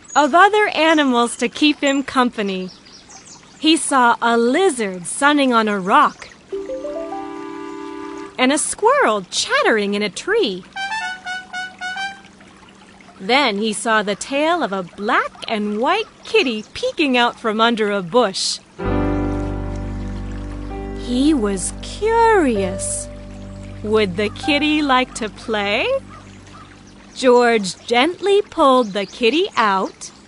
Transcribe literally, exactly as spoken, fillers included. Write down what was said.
of other animals to keep him company. He saw a lizard sunning on a rock and a squirrel chattering in a tree. Then he saw the tail of a black and white kitty peeking out from under a bush. He was curious. Would the kitty like to play? George gently pulled the kitty out